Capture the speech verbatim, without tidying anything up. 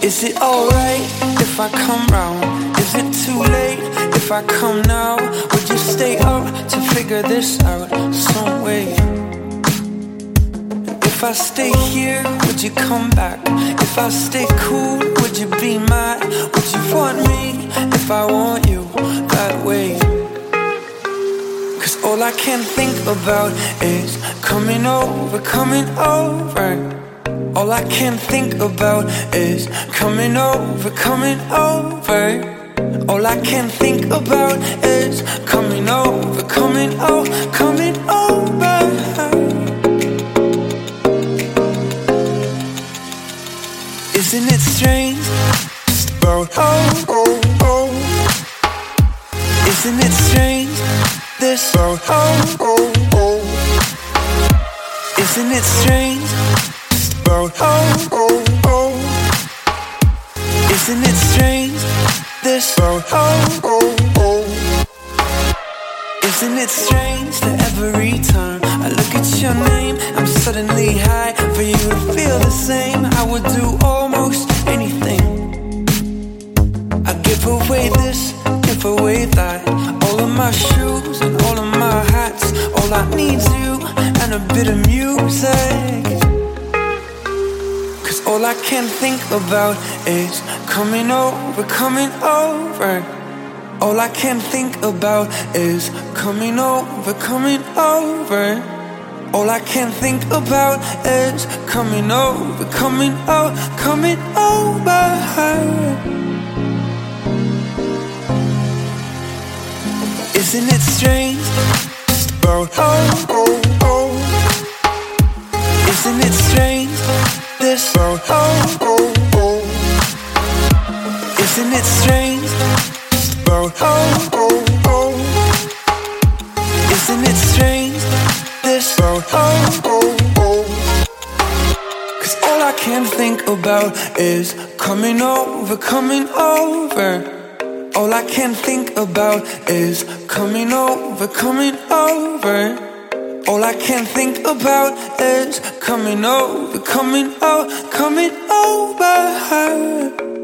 Is it alright if I come round? Is it too late if I come now? Would you stay up to figure this out some way? If I stay here, would you come back? If I stay cool, would you be mad? Would you want me if I want you that way? Cause all I can think about is coming over, coming over. All I can think about is coming over, coming over. All I can think about is coming over, coming over, coming over. Isn't it strange? Just about oh, oh, oh. Isn't it strange? This about oh, oh, oh. Isn't it strange? About oh, oh, oh. Isn't it strange? This about oh, oh, oh. Isn't it strange that every time I look at your name, I'm suddenly high. For you to feel the same, I would do almost anything. I'd give away this, give away that. All of my shoes and all of my hats. All I need's you and a bit of music. All I can think about is coming over, coming over. All I can think about is coming over, coming over. All I can think about is coming over, coming over, coming over. Isn't it strange? Just about oh, oh, oh. Isn't it strange? This oh, oh, oh. Isn't it strange? About oh, oh, oh. Isn't it strange? This oh, oh, oh. Cause all I can think about is coming over, coming over. All I can think about is coming over, coming over. All I can think about is coming over, coming over, coming over.